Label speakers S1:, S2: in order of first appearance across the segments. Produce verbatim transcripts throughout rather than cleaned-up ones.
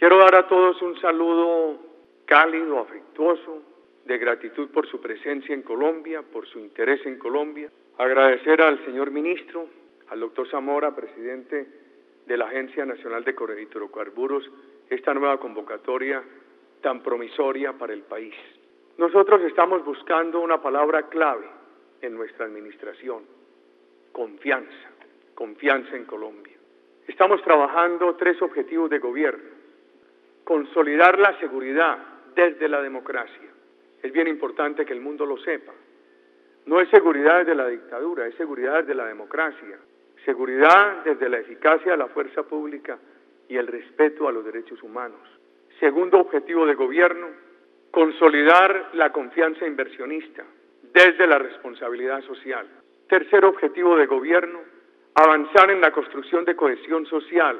S1: Quiero dar a todos un saludo cálido, afectuoso, de gratitud por su presencia en Colombia, por su interés en Colombia. Agradecer al señor ministro, al doctor Zamora, presidente de la Agencia Nacional de Hidrocarburos, esta nueva convocatoria tan promisoria para el país. Nosotros estamos buscando una palabra clave en nuestra administración: confianza, confianza en Colombia. Estamos trabajando tres objetivos de gobierno: consolidar la seguridad desde la democracia. Es bien importante que el mundo lo sepa. No es seguridad desde la dictadura, es seguridad desde la democracia. Seguridad desde la eficacia de la fuerza pública y el respeto a los derechos humanos. Segundo objetivo de gobierno: consolidar la confianza inversionista desde la responsabilidad social. Tercer objetivo de gobierno: avanzar en la construcción de cohesión social,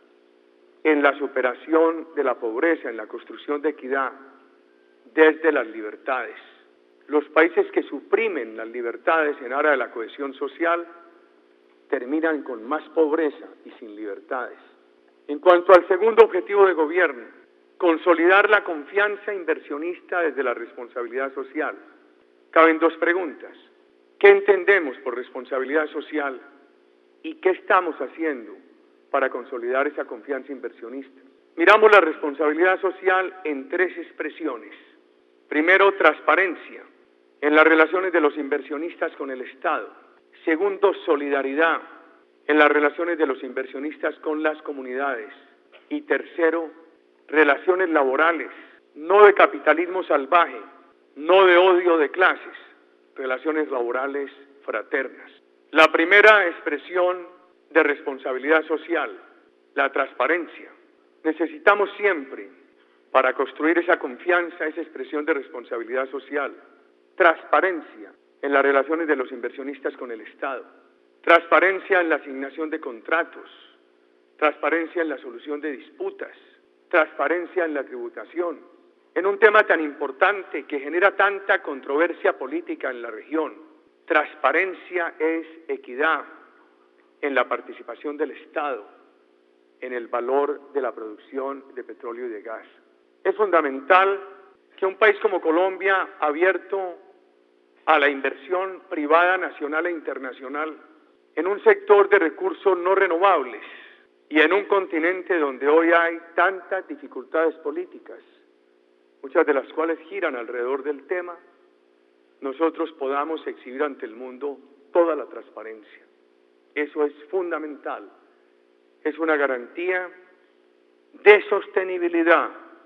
S1: en la superación de la pobreza, en la construcción de equidad desde las libertades. Los países que suprimen las libertades en aras de la cohesión social terminan con más pobreza y sin libertades. En cuanto al segundo objetivo de gobierno, consolidar la confianza inversionista desde la responsabilidad social. Caben dos preguntas: ¿qué entendemos por responsabilidad social y qué estamos haciendo para consolidar esa confianza inversionista? Miramos la responsabilidad social en tres expresiones. Primero, transparencia en las relaciones de los inversionistas con el Estado. Segundo, solidaridad en las relaciones de los inversionistas con las comunidades. Y tercero, relaciones laborales, no de capitalismo salvaje, no de odio de clases, relaciones laborales fraternas. La primera expresión de responsabilidad social, la transparencia. Necesitamos siempre, para construir esa confianza, esa expresión de responsabilidad social, transparencia en las relaciones de los inversionistas con el Estado, transparencia en la asignación de contratos, transparencia en la solución de disputas, transparencia en la tributación, en un tema tan importante que genera tanta controversia política en la región. Transparencia es equidad en la participación del Estado, en el valor de la producción de petróleo y de gas. Es fundamental que un país como Colombia, abierto a la inversión privada nacional e internacional, en un sector de recursos no renovables y en un continente donde hoy hay tantas dificultades políticas, muchas de las cuales giran alrededor del tema, nosotros podamos exhibir ante el mundo toda la transparencia. Eso es fundamental. Es una garantía de sostenibilidad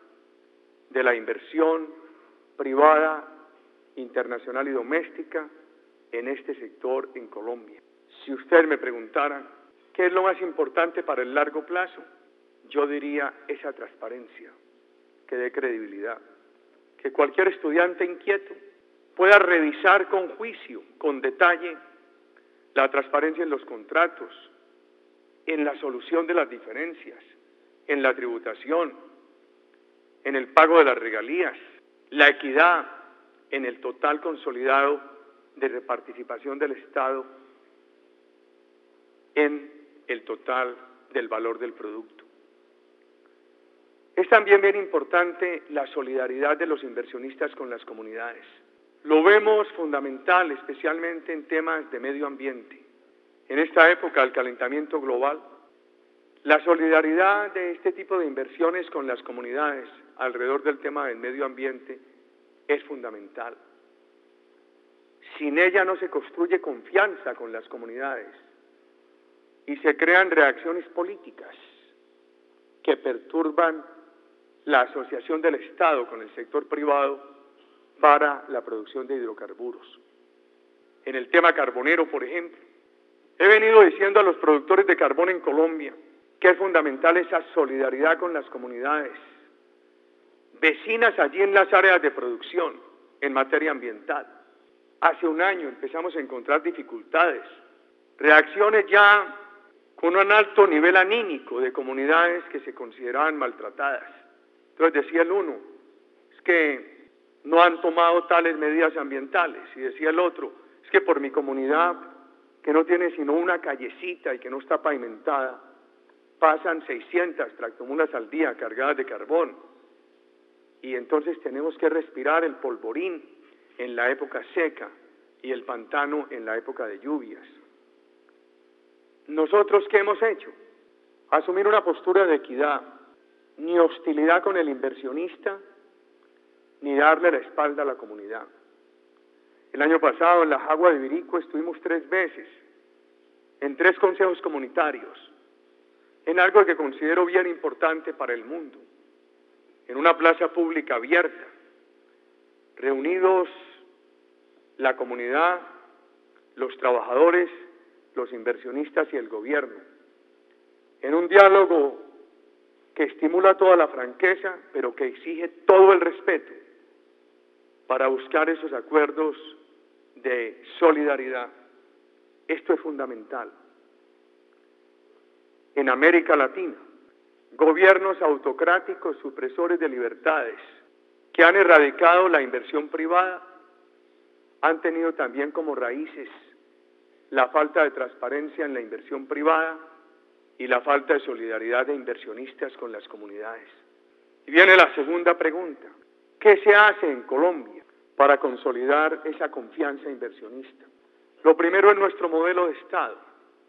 S1: de la inversión privada, internacional y doméstica en este sector en Colombia. Si usted me preguntara qué es lo más importante para el largo plazo, yo diría esa transparencia que dé credibilidad, que cualquier estudiante inquieto pueda revisar con juicio, con detalle, la transparencia en los contratos, en la solución de las diferencias, en la tributación, en el pago de las regalías, la equidad en el total consolidado de reparticipación del Estado en el total del valor del producto. Es también bien importante la solidaridad de los inversionistas con las comunidades. Lo vemos fundamental, especialmente en temas de medio ambiente. En esta época del calentamiento global, la solidaridad de este tipo de inversiones con las comunidades alrededor del tema del medio ambiente es fundamental. Sin ella no se construye confianza con las comunidades y se crean reacciones políticas que perturban la asociación del Estado con el sector privado para la producción de hidrocarburos. En el tema carbonero, por ejemplo, he venido diciendo a los productores de carbón en Colombia que es fundamental esa solidaridad con las comunidades vecinas allí en las áreas de producción en materia ambiental. Hace un año empezamos a encontrar dificultades, reacciones ya con un alto nivel anímico de comunidades que se consideraban maltratadas. Entonces decía el uno, es que no han tomado tales medidas ambientales, y decía el otro, es que por mi comunidad, que no tiene sino una callecita y que no está pavimentada, pasan seiscientas tractomulas al día cargadas de carbón, y entonces tenemos que respirar el polvorín en la época seca y el pantano en la época de lluvias. ¿Nosotros qué hemos hecho? Asumir una postura de equidad, ni hostilidad con el inversionista, ni darle la espalda a la comunidad. El año pasado en la Jagua de Ibirico estuvimos tres veces, en tres consejos comunitarios, en algo que considero bien importante para el mundo, en una plaza pública abierta, reunidos la comunidad, los trabajadores, los inversionistas y el gobierno, en un diálogo que estimula toda la franqueza, pero que exige todo el respeto para buscar esos acuerdos de solidaridad. Esto es fundamental. En América Latina, gobiernos autocráticos, supresores de libertades, que han erradicado la inversión privada, han tenido también como raíces la falta de transparencia en la inversión privada y la falta de solidaridad de inversionistas con las comunidades. Y viene la segunda pregunta: ¿qué se hace en Colombia para consolidar esa confianza inversionista? Lo primero es nuestro modelo de Estado.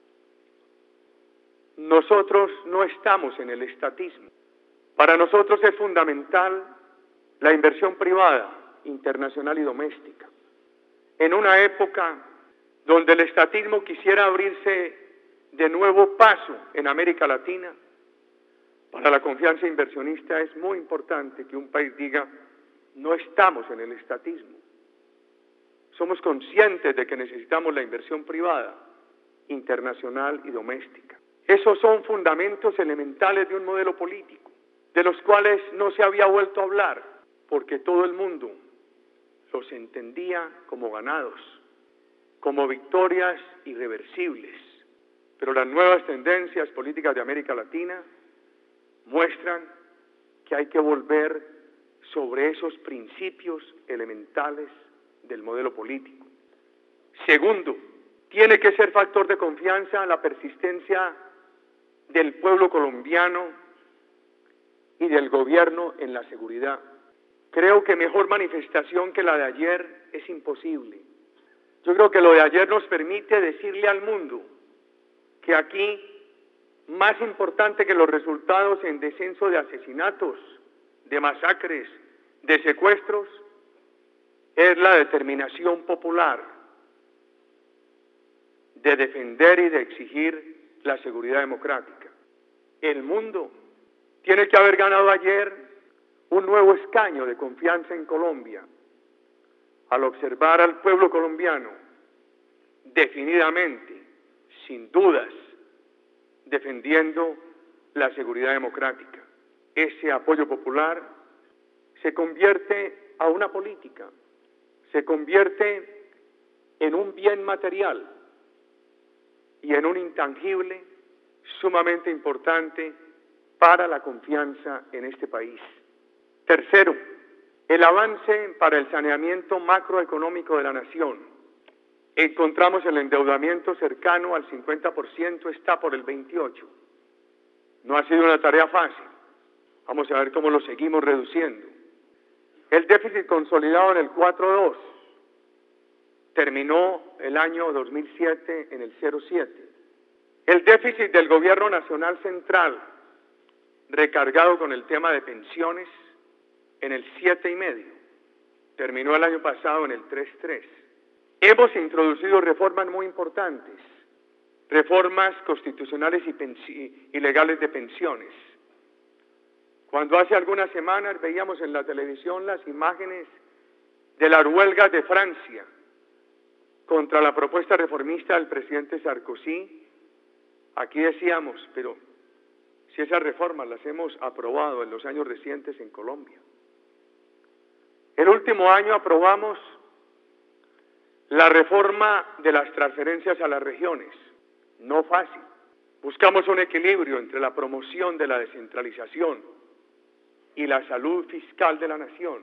S1: Nosotros no estamos en el estatismo. Para nosotros es fundamental la inversión privada, internacional y doméstica. En una época donde el estatismo quisiera abrirse de nuevo paso en América Latina, para la confianza inversionista es muy importante que un país diga: no estamos en el estatismo. Somos conscientes de que necesitamos la inversión privada, internacional y doméstica. Esos son fundamentos elementales de un modelo político, de los cuales no se había vuelto a hablar, porque todo el mundo los entendía como ganados, como victorias irreversibles. Pero las nuevas tendencias políticas de América Latina muestran que hay que volver sobre esos principios elementales del modelo político. Segundo, tiene que ser factor de confianza la persistencia del pueblo colombiano y del gobierno en la seguridad. Creo que mejor manifestación que la de ayer es imposible. Yo creo que lo de ayer nos permite decirle al mundo que aquí, más importante que los resultados en descenso de asesinatos, de masacres, de secuestros, es la determinación popular de defender y de exigir la seguridad democrática. El mundo tiene que haber ganado ayer un nuevo escaño de confianza en Colombia al observar al pueblo colombiano definidamente, sin dudas, defendiendo la seguridad democrática. Ese apoyo popular se convierte a una política, se convierte en un bien material y en un intangible sumamente importante para la confianza en este país. Tercero, el avance para el saneamiento macroeconómico de la nación. Encontramos el endeudamiento cercano al cincuenta por ciento, está por el veintiocho por ciento. No ha sido una tarea fácil. Vamos a ver cómo lo seguimos reduciendo. El déficit consolidado en el cuatro punto dos terminó el año dos mil siete en el cero punto siete. El déficit del gobierno nacional central, recargado con el tema de pensiones, en el siete punto cinco. Terminó el año pasado en el tres punto tres. Hemos introducido reformas muy importantes, reformas constitucionales y, y legales de pensiones. Cuando hace algunas semanas veíamos en la televisión las imágenes de las huelgas de Francia contra la propuesta reformista del presidente Sarkozy, aquí decíamos, pero si esas reformas las hemos aprobado en los años recientes en Colombia. El último año aprobamos la reforma de las transferencias a las regiones. No fácil. Buscamos un equilibrio entre la promoción de la descentralización y la salud fiscal de la nación.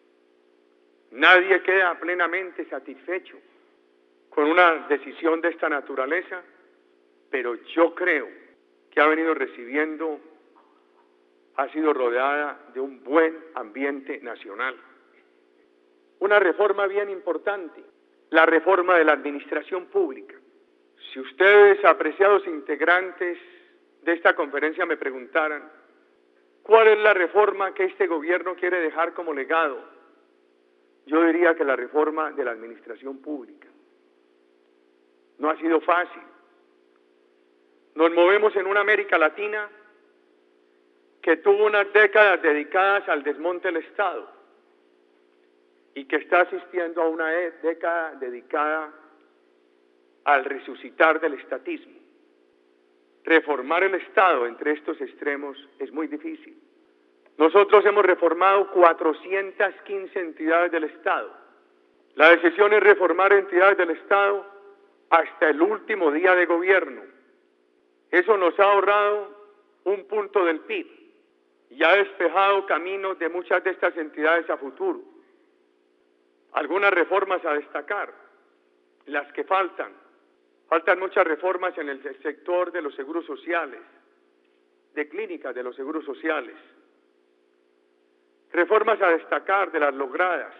S1: Nadie queda plenamente satisfecho con una decisión de esta naturaleza, pero yo creo que ha venido recibiendo ha sido rodeada de un buen ambiente nacional. Una reforma bien importante, la reforma de la administración pública. Si ustedes, apreciados integrantes de esta conferencia, me preguntaran, ¿cuál es la reforma que este gobierno quiere dejar como legado? Yo diría que la reforma de la administración pública. No ha sido fácil. Nos movemos en una América Latina que tuvo unas décadas dedicadas al desmonte del Estado y que está asistiendo a una década dedicada al resucitar del estatismo. Reformar el Estado entre estos extremos es muy difícil. Nosotros hemos reformado cuatrocientas quince entidades del Estado. La decisión es reformar entidades del Estado hasta el último día de gobierno. Eso nos ha ahorrado un punto del P I B y ha despejado caminos de muchas de estas entidades a futuro. Algunas reformas a destacar, las que faltan. Faltan muchas reformas en el sector de los seguros sociales, de clínicas de los seguros sociales. Reformas a destacar de las logradas.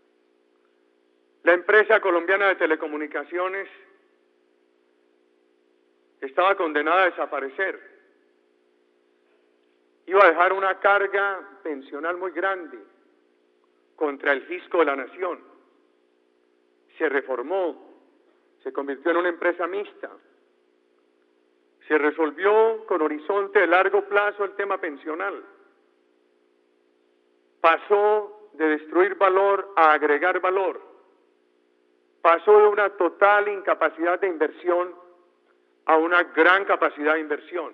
S1: La empresa colombiana de telecomunicaciones estaba condenada a desaparecer. Iba a dejar una carga pensional muy grande contra el fisco de la nación. Se reformó, se convirtió en una empresa mixta. Se resolvió con horizonte de largo plazo el tema pensional. Pasó de destruir valor a agregar valor. Pasó de una total incapacidad de inversión a una gran capacidad de inversión.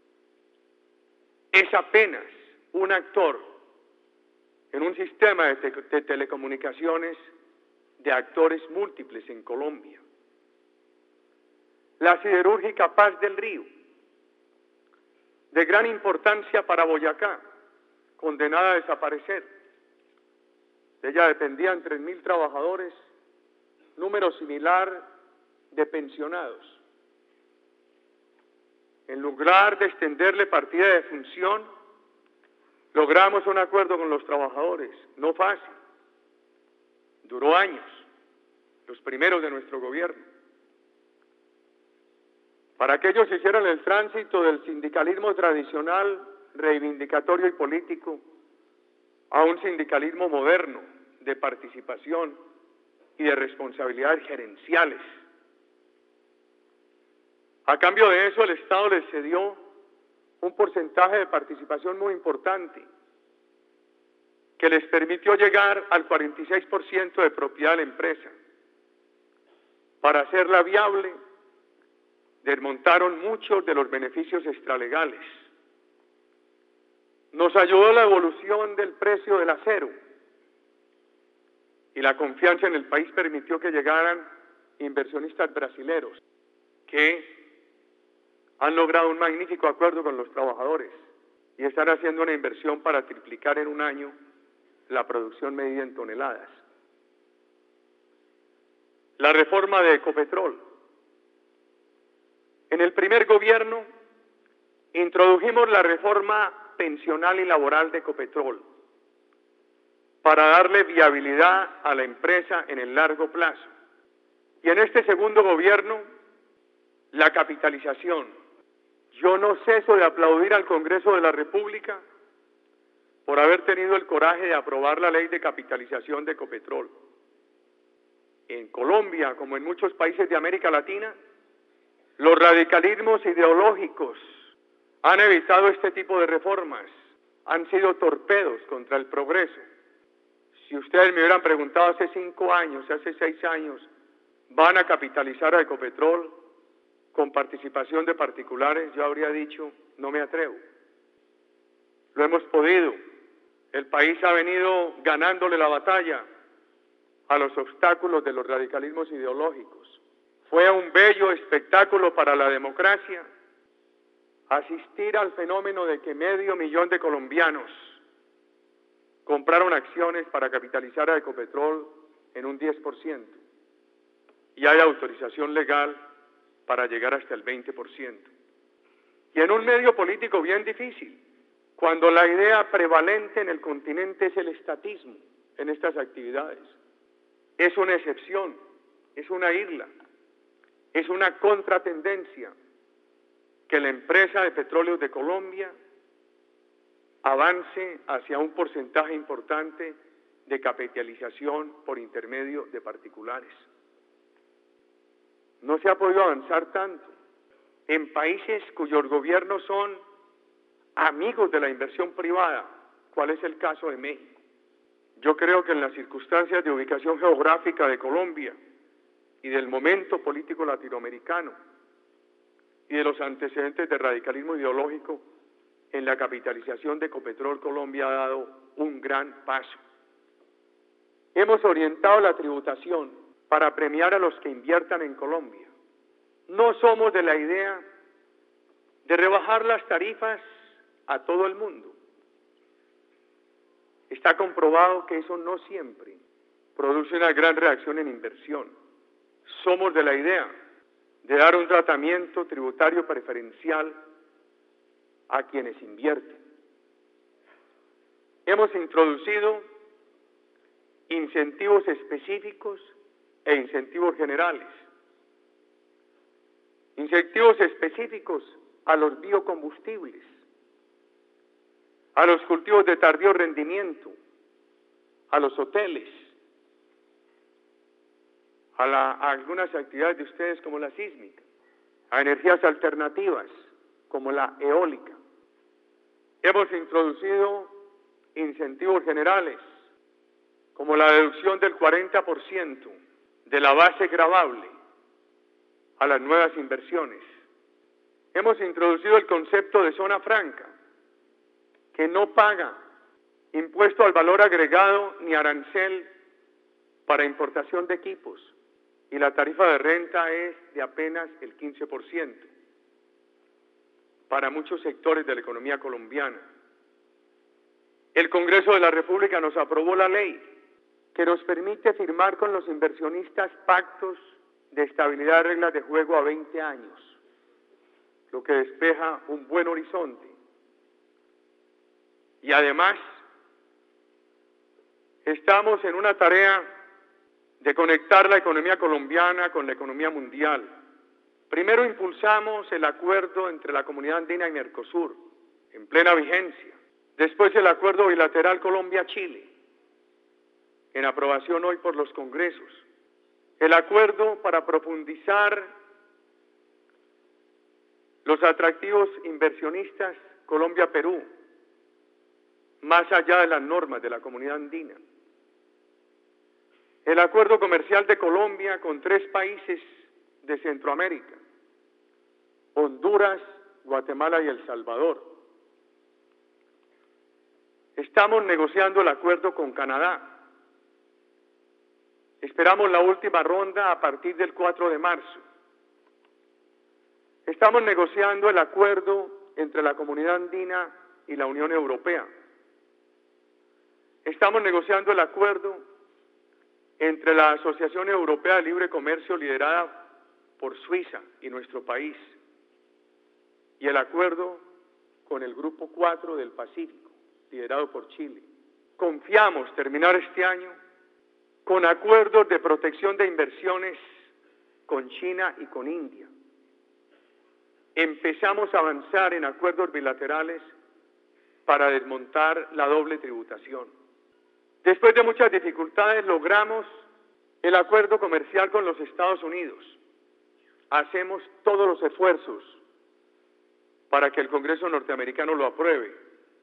S1: Es apenas un actor en un sistema de, te de telecomunicaciones de actores múltiples en Colombia. La siderúrgica Paz del Río, de gran importancia para Boyacá, condenada a desaparecer. De ella dependían tres mil trabajadores, número similar de pensionados. En lugar de extenderle partida de función, logramos un acuerdo con los trabajadores, no fácil, duró años, los primeros de nuestro gobierno, para que ellos hicieran el tránsito del sindicalismo tradicional, reivindicatorio y político, a un sindicalismo moderno, de participación y de responsabilidades gerenciales. A cambio de eso, el Estado les cedió un porcentaje de participación muy importante, que les permitió llegar al cuarenta y seis por ciento de propiedad de la empresa. Para hacerla viable, desmontaron muchos de los beneficios extralegales. Nos ayudó la evolución del precio del acero y la confianza en el país permitió que llegaran inversionistas brasileros que han logrado un magnífico acuerdo con los trabajadores y están haciendo una inversión para triplicar en un año la producción medida en toneladas. La reforma de Ecopetrol. En el primer gobierno introdujimos la reforma pensional y laboral de Ecopetrol para darle viabilidad a la empresa en el largo plazo. Y en este segundo gobierno, la capitalización. Yo no ceso de aplaudir al Congreso de la República por haber tenido el coraje de aprobar la ley de capitalización de Ecopetrol. En Colombia, como en muchos países de América Latina, los radicalismos ideológicos han evitado este tipo de reformas, han sido torpedos contra el progreso. Si ustedes me hubieran preguntado hace cinco años, hace seis años, ¿van a capitalizar a Ecopetrol con participación de particulares? Yo habría dicho, no me atrevo. Lo hemos podido. El país ha venido ganándole la batalla a los obstáculos de los radicalismos ideológicos. Fue un bello espectáculo para la democracia asistir al fenómeno de que medio millón de colombianos compraron acciones para capitalizar a Ecopetrol en un diez por ciento y hay autorización legal para llegar hasta el veinte por ciento. y en un medio político bien difícil, cuando la idea prevalente en el continente es el estatismo en estas actividades. Es una excepción, es una isla, es una contratendencia que la empresa de petróleos de Colombia avance hacia un porcentaje importante de capitalización por intermedio de particulares. No se ha podido avanzar tanto en países cuyos gobiernos son amigos de la inversión privada, ¿cuál es el caso de México? Yo creo que en las circunstancias de ubicación geográfica de Colombia y del momento político latinoamericano y de los antecedentes de radicalismo ideológico, en la capitalización de Ecopetrol Colombia ha dado un gran paso. Hemos orientado la tributación para premiar a los que inviertan en Colombia. No somos de la idea de rebajar las tarifas a todo el mundo. Está comprobado que eso no siempre produce una gran reacción en inversión. Somos de la idea de dar un tratamiento tributario preferencial a quienes invierten. Hemos introducido incentivos específicos e incentivos generales. Incentivos específicos a los biocombustibles, a los cultivos de tardío rendimiento, a los hoteles, a, la, a algunas actividades de ustedes como la sísmica, a energías alternativas como la eólica. Hemos introducido incentivos generales como la deducción del cuarenta por ciento de la base gravable a las nuevas inversiones. Hemos introducido el concepto de zona franca, que no paga impuesto al valor agregado ni arancel para importación de equipos, y la tarifa de renta es de apenas el quince por ciento para muchos sectores de la economía colombiana. El Congreso de la República nos aprobó la ley que nos permite firmar con los inversionistas pactos de estabilidad de reglas de juego a veinte años, lo que despeja un buen horizonte. Y además, estamos en una tarea de conectar la economía colombiana con la economía mundial. Primero impulsamos el acuerdo entre la Comunidad Andina y Mercosur, en plena vigencia. Después el acuerdo bilateral Colombia-Chile, en aprobación hoy por los congresos. El acuerdo para profundizar los atractivos inversionistas Colombia-Perú, más allá de las normas de la Comunidad Andina. El acuerdo comercial de Colombia con tres países de Centroamérica, Honduras, Guatemala y El Salvador. Estamos negociando el acuerdo con Canadá. Esperamos la última ronda a partir del cuatro de marzo. Estamos negociando el acuerdo entre la Comunidad Andina y la Unión Europea. Estamos negociando el acuerdo entre la Asociación Europea de Libre Comercio liderada por Suiza y nuestro país y el acuerdo con el Grupo cuatro del Pacífico, liderado por Chile. Confiamos terminar este año con acuerdos de protección de inversiones con China y con India. Empezamos a avanzar en acuerdos bilaterales para desmontar la doble tributación. Después de muchas dificultades logramos el acuerdo comercial con los Estados Unidos. Hacemos todos los esfuerzos para que el Congreso norteamericano lo apruebe.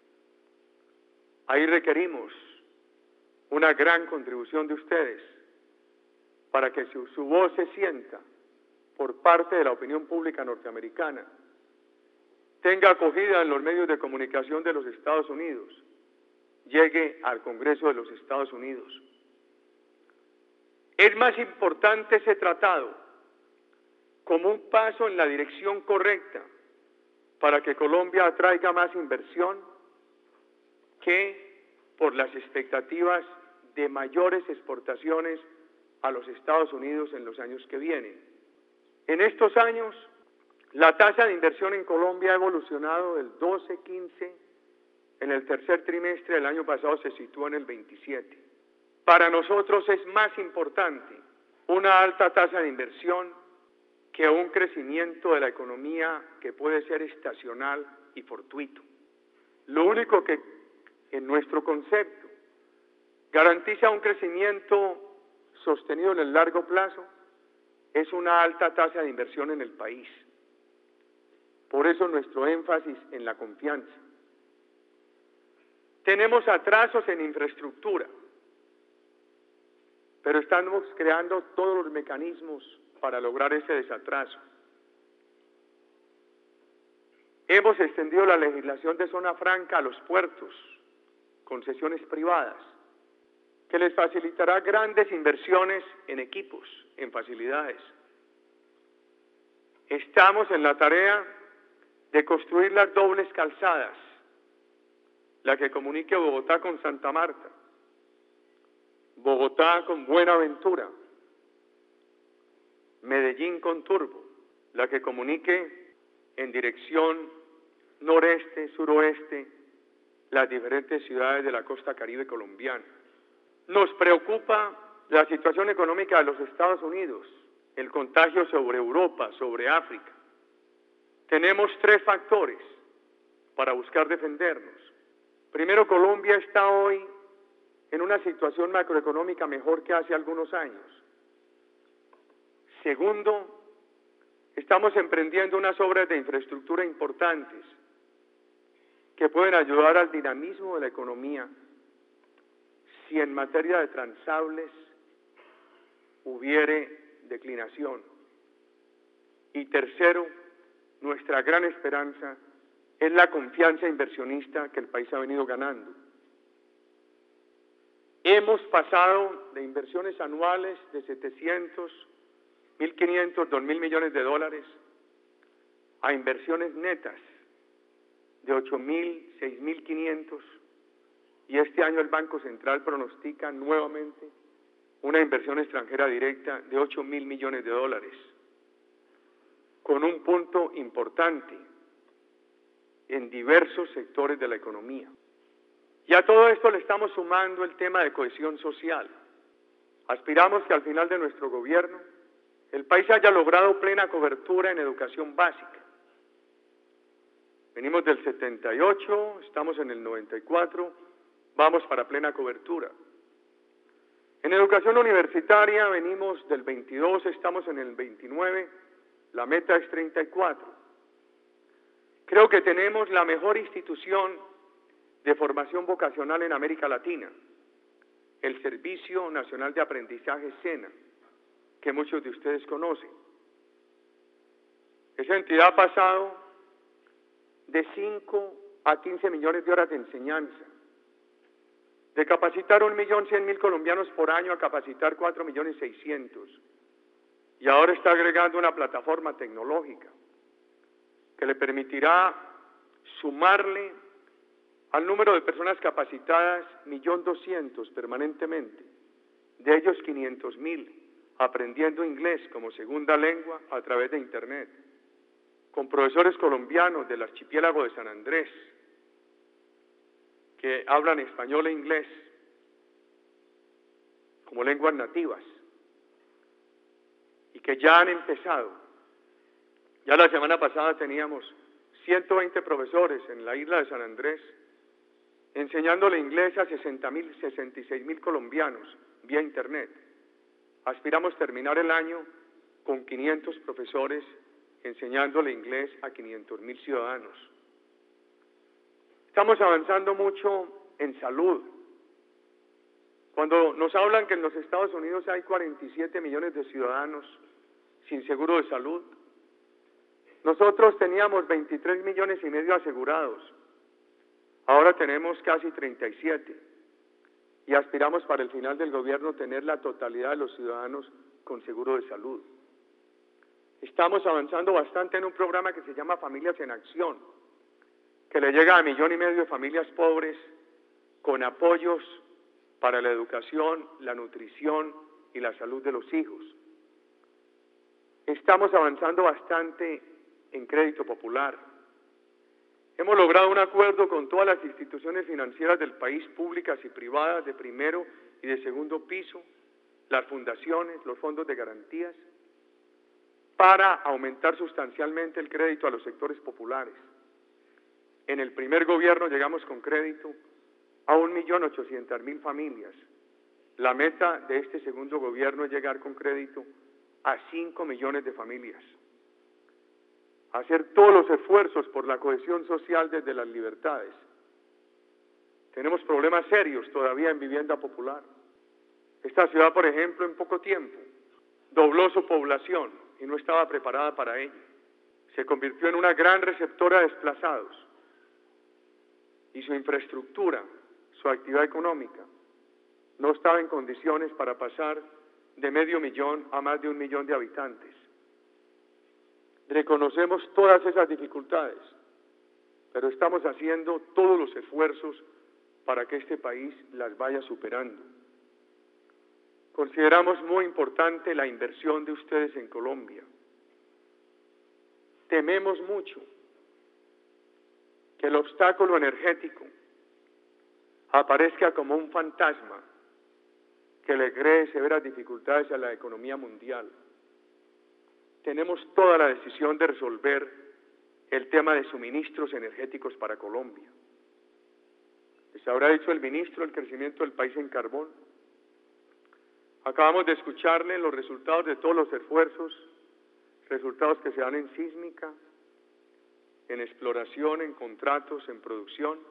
S1: Ahí requerimos una gran contribución de ustedes para que su, su voz se sienta por parte de la opinión pública norteamericana, tenga acogida en los medios de comunicación de los Estados Unidos, llegue al Congreso de los Estados Unidos. Es más importante ese tratado como un paso en la dirección correcta para que Colombia atraiga más inversión que por las expectativas de mayores exportaciones a los Estados Unidos en los años que vienen. En estos años La tasa de inversión en Colombia ha evolucionado del doce, quince, en el tercer trimestre del año pasado se situó en el veintisiete. Para nosotros es más importante una alta tasa de inversión que un crecimiento de la economía que puede ser estacional y fortuito. Lo único que en nuestro concepto garantiza un crecimiento sostenido en el largo plazo es una alta tasa de inversión en el país. Por eso nuestro énfasis en la confianza. Tenemos atrasos en infraestructura, pero estamos creando todos los mecanismos para lograr ese desatraso. Hemos extendido la legislación de zona franca a los puertos, concesiones privadas, que les facilitará grandes inversiones en equipos, en facilidades. Estamos en la tarea de construir las dobles calzadas, la que comunique Bogotá con Santa Marta, Bogotá con Buenaventura, Medellín con Turbo, la que comunique en dirección noreste, suroeste, las diferentes ciudades de la costa caribe colombiana. Nos preocupa la situación económica de los Estados Unidos, el contagio sobre Europa, sobre África. Tenemos tres factores para buscar defendernos. Primero, Colombia está hoy en una situación macroeconómica mejor que hace algunos años. Segundo, estamos emprendiendo unas obras de infraestructura importantes que pueden ayudar al dinamismo de la economía si en materia de transables hubiere declinación. Y tercero, nuestra gran esperanza es la confianza inversionista que el país ha venido ganando. Hemos pasado de inversiones anuales de setecientos, mil quinientos, dos mil millones de dólares a inversiones netas de ocho mil, seis mil quinientos, y este año el Banco Central pronostica nuevamente una inversión extranjera directa de ocho mil millones de dólares, con un punto importante en diversos sectores de la economía. Y a todo esto le estamos sumando el tema de cohesión social. Aspiramos que al final de nuestro gobierno el país haya logrado plena cobertura en educación básica. Venimos del setenta y ocho, estamos en el noventa y cuatro, vamos para plena cobertura. En educación universitaria venimos del veintidós, estamos en el veintinueve, la meta es treinta y cuatro. Creo que tenemos la mejor institución de formación vocacional en América Latina, el Servicio Nacional de Aprendizaje SENA, que muchos de ustedes conocen. Esa entidad ha pasado de cinco a quince millones de horas de enseñanza, de capacitar un millón cien mil colombianos por año a capacitar cuatro millones seiscientos, y ahora está agregando una plataforma tecnológica que le permitirá sumarle al número de personas capacitadas un millón doscientos mil permanentemente, de ellos quinientos mil aprendiendo inglés como segunda lengua a través de Internet, con profesores colombianos del archipiélago de San Andrés, que hablan español e inglés como lenguas nativas, y que ya han empezado. Ya la semana pasada teníamos ciento veinte profesores en la isla de San Andrés, enseñándole inglés a sesenta mil, sesenta y seis mil colombianos vía Internet. Aspiramos terminar el año con quinientos profesores enseñándole inglés a quinientos mil ciudadanos. Estamos avanzando mucho en salud. Cuando nos hablan que en los Estados Unidos hay cuarenta y siete millones de ciudadanos sin seguro de salud, nosotros teníamos veintitrés millones y medio asegurados. Ahora tenemos casi treinta y siete y aspiramos para el final del gobierno tener la totalidad de los ciudadanos con seguro de salud. Estamos avanzando bastante en un programa que se llama Familias en Acción, que le llega a millón y medio de familias pobres con apoyos para la educación, la nutrición y la salud de los hijos. Estamos avanzando bastante en crédito popular. Hemos logrado un acuerdo con todas las instituciones financieras del país, públicas y privadas, de primero y de segundo piso, las fundaciones, los fondos de garantías, para aumentar sustancialmente el crédito a los sectores populares. En el primer gobierno llegamos con crédito a un millón ochocientas mil familias. La meta de este segundo gobierno es llegar con crédito a cinco millones de familias. Hacer todos los esfuerzos por la cohesión social desde las libertades. Tenemos problemas serios todavía en vivienda popular. Esta ciudad, por ejemplo, en poco tiempo dobló su población y no estaba preparada para ello. Se convirtió en una gran receptora de desplazados y su infraestructura, su actividad económica, no estaba en condiciones para pasar de medio millón a más de un millón de habitantes. Reconocemos todas esas dificultades, pero estamos haciendo todos los esfuerzos para que este país las vaya superando. Consideramos muy importante la inversión de ustedes en Colombia. Tememos mucho que el obstáculo energético aparezca como un fantasma que le cree severas dificultades a la economía mundial. Tenemos toda la decisión de resolver el tema de suministros energéticos para Colombia. Les habrá dicho el ministro el crecimiento del país en carbón. Acabamos de escucharle los resultados de todos los esfuerzos, resultados que se dan en sísmica, en exploración, en contratos, en producción.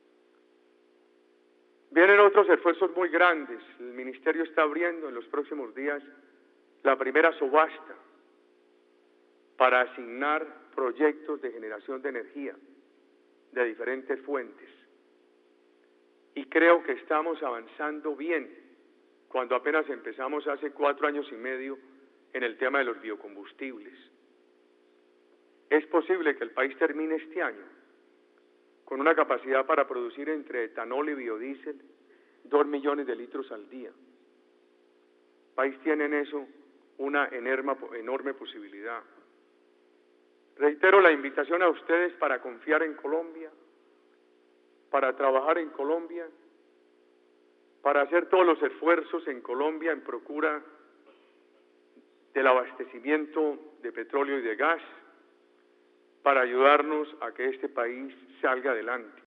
S1: Vienen otros esfuerzos muy grandes. El Ministerio está abriendo en los próximos días la primera subasta para asignar proyectos de generación de energía de diferentes fuentes. Y creo que estamos avanzando bien cuando apenas empezamos hace cuatro años y medio en el tema de los biocombustibles. Es posible que el país termine este año con una capacidad para producir entre etanol y biodiesel dos millones de litros al día. El país tiene en eso una enorme, enorme posibilidad. Reitero la invitación a ustedes para confiar en Colombia, para trabajar en Colombia, para hacer todos los esfuerzos en Colombia en procura del abastecimiento de petróleo y de gas, para ayudarnos a que este país salga adelante.